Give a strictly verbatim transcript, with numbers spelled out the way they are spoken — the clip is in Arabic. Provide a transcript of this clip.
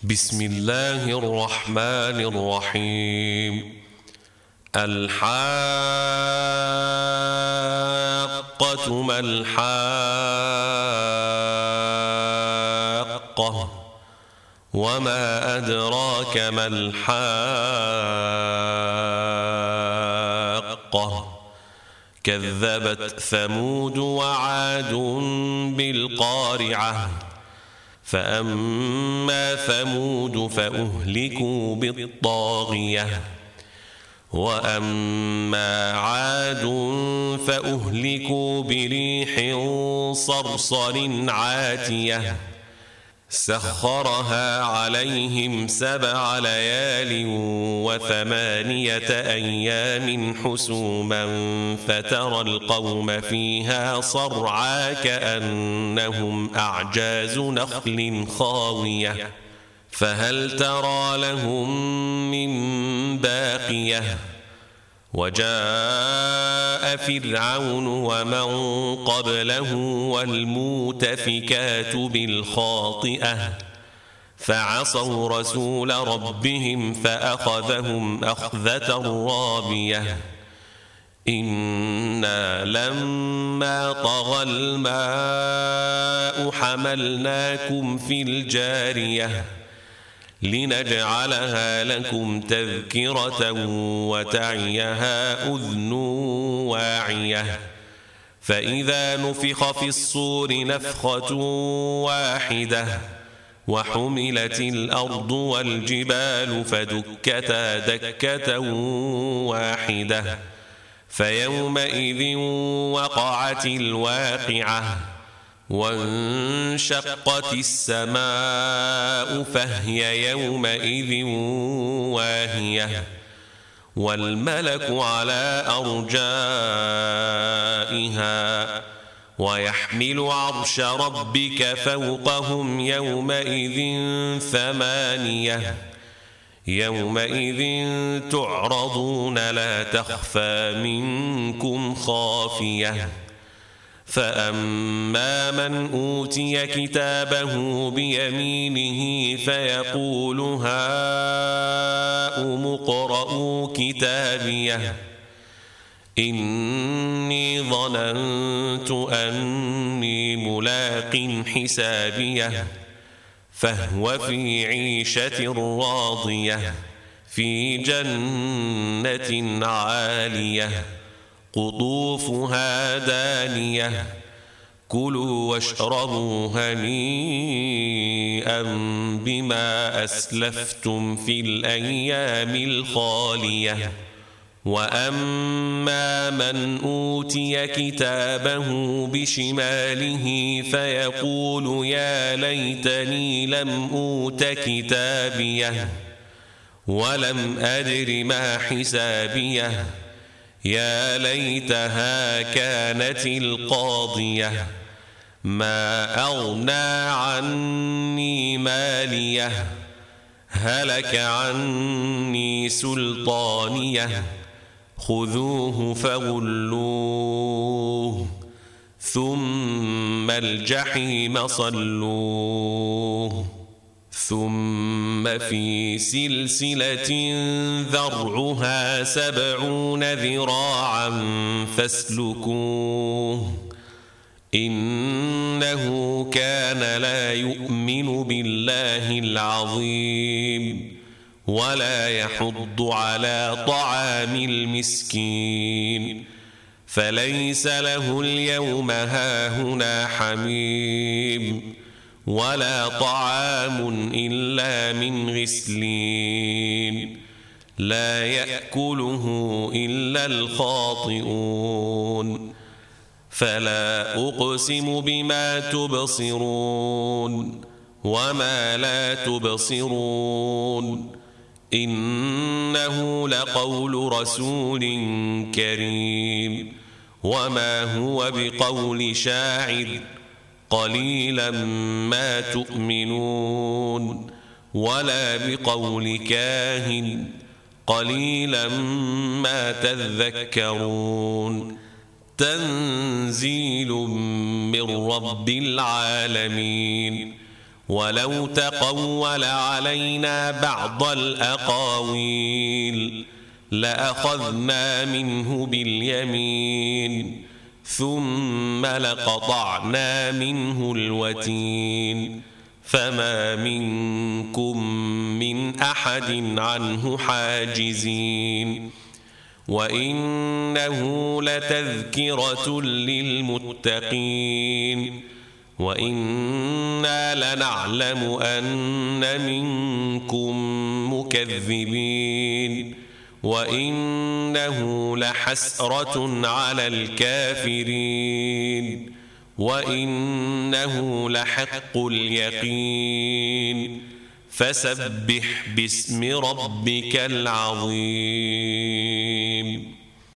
بسم الله الرحمن الرحيم. الحاقة ما الحاقة وما أدراك ما الحاقة كذبت ثمود وعاد بالقارعة فأما ثمود فأهلكوا بالطاغية وأما عاد فأهلكوا بريح صرصر عاتية سخرها عليهم سبع ليال وثمانية أيام حسوما فترى القوم فيها صرعى كأنهم أعجاز نخل خاوية فهل ترى لهم من باقية وجاء فرعون ومن قبله والمؤتفكات بالخاطئة فعصوا رسول ربهم فأخذهم أخذة رابية إنا لما طغى الماء حملناكم في الجارية لنجعلها لكم تذكرة وتعيها أذن واعية فإذا نفخ في الصور نفخة واحدة وحملت الأرض والجبال فدكتا دكة واحدة فيومئذ وقعت الواقعة وانشقت السماء فهي يومئذ واهية والملك على أرجائها ويحمل عرش ربك فوقهم يومئذ ثمانية يومئذ تعرضون لا تخفى منكم خافية فأما من أوتي كتابه بيمينه فيقول هاؤم اقرءوا كتابيه إني ظننت أني ملاق حسابيه فهو في عيشة راضية في جنة عالية قطوفها دانية كلوا واشربوا هنيئا بما أسلفتم في الأيام الخالية وأما من أوتي كتابه بشماله فيقول يا ليتني لم أوت كتابيه ولم أدر ما حسابيه يا ليتها كانت القاضية ما أغنى عني ماليه هلك عني سلطانيه خذوه فغلوه ثم الجحيم صلوه ثم في سلسلة ذرعها سبعون ذراعا فاسلكوه إنه كان لا يؤمن بالله العظيم ولا يحض على طعام المسكين فليس له اليوم هاهنا حميم ولا طعام إلا من غسلين لا يأكله إلا الخاطئون فلا أقسم بما تبصرون وما لا تبصرون إنه لقول رسول كريم وما هو بقول شاعر قليلا ما تؤمنون ولا بقول كاهن قليلا ما تذكرون تنزيل من رب العالمين ولو تقول علينا بعض الأقاويل لأخذنا منه باليمين ثم لقطعنا منه الوتين فما منكم من أحد عنه حاجزين وإنه لتذكرة للمتقين وإنا لنعلم أن منكم مكذبين وإنه لحسرة على الكافرين وإنه لحق اليقين فسبح باسم ربك العظيم.